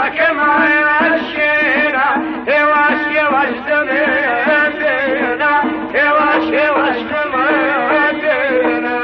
بلکه ماشینا یواش یواش دمینا یواش یواش دمینا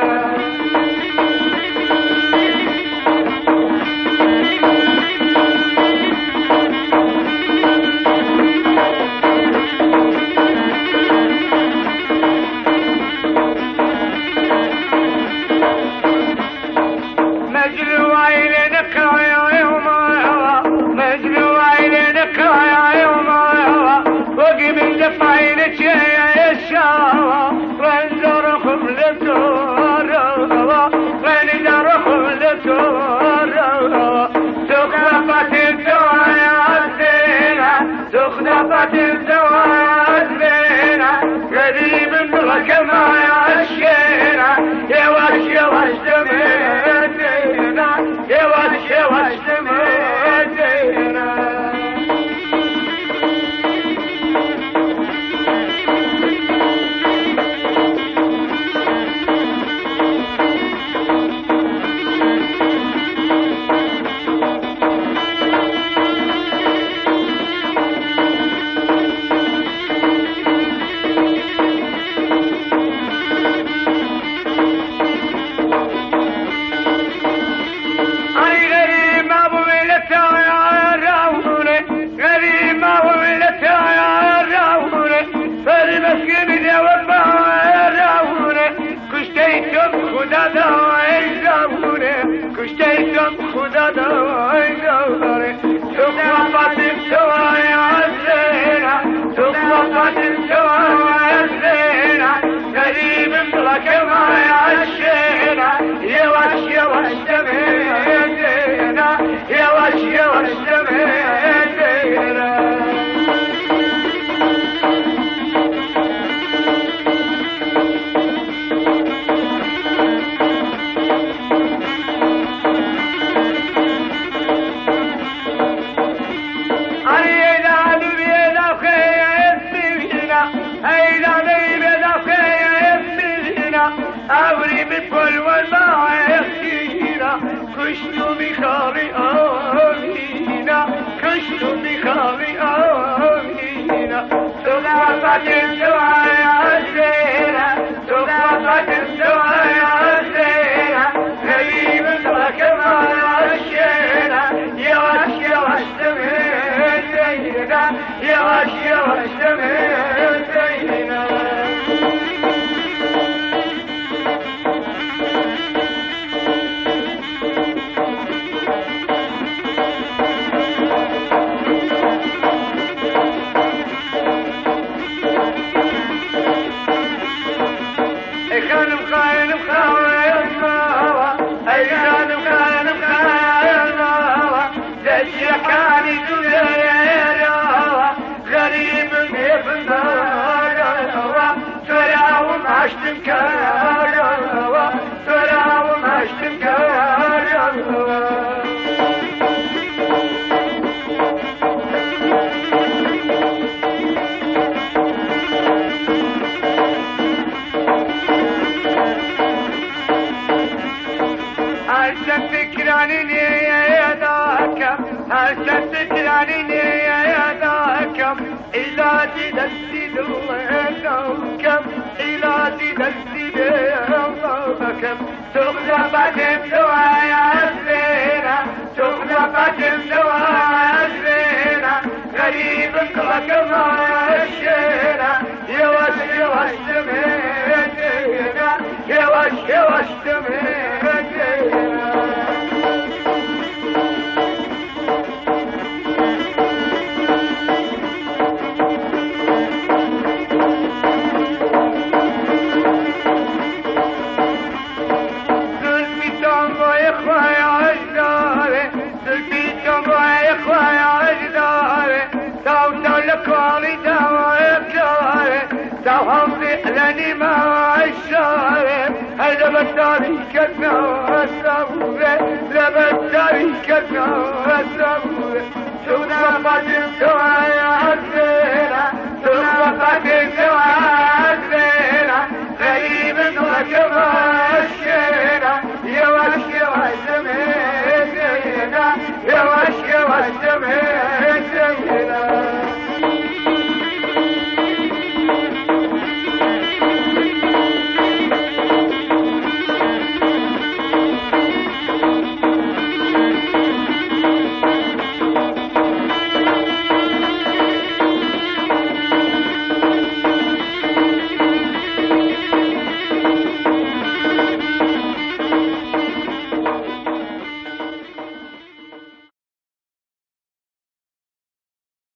زخرفت الزواج بينا قريب منك ما يعشينا يواش يواش دمينا يواش يواش دمينا كشتيتم خدا داي داري تخلفت السواي عزينا تخلفت السواي عزينا قريب لك ما يعشينا يواش يواش دمينا يواش يواش دمينا أوري بالفل والماء يخينا كشتو بخاري آمينا كشتو بخاري آمينا تغفت الدواء عزينا تغفت الدواء عزينا غريب لك ما عشينا يواش يواش دمينا يواش يواش دمينا خانم خانم خانم خانم دجي كاني دنيا غريب بيبن تراوم عشتم كاروا تراوم عشتم كاروا تكراني يا ذاك هل تكراني يا ذاك إلى تدسد وينوكم إلى تدسد وينوكم تغلبت الدواء عزينا تغلبت الدواء عزينا غريب لك ما عشينا يواش يواش دمينا يواش يواش دمينا يا الشمس